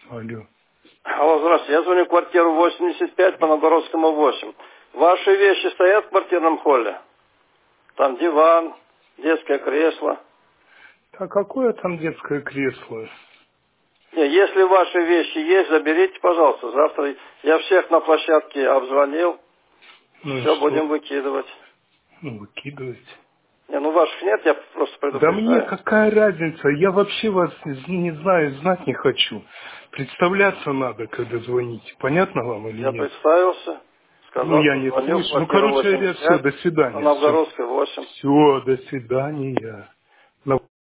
Алло. Алло, здравствуйте. Я звоню в квартиру 85 по Новгородскому 8. Ваши вещи стоят в квартирном холле? Там диван, детское кресло. А какое там детское кресло? Не, если ваши вещи есть, заберите, пожалуйста. Завтра я всех на площадке обзвонил. Ну и Все будем что? выкидывать. Ну, выкидывайте. Не, ну ваших нет, я просто Да мне предупреждаю. какая разница? Я вообще вас не знаю, знать не хочу. Представляться надо, когда звоните. Понятно вам или Я нет? представился, Ну, сказал, я что не звоню в слышу. Ну, квартиру короче говоря, все, 85 до по свидания. Все, Новгородской 8. все, до свидания.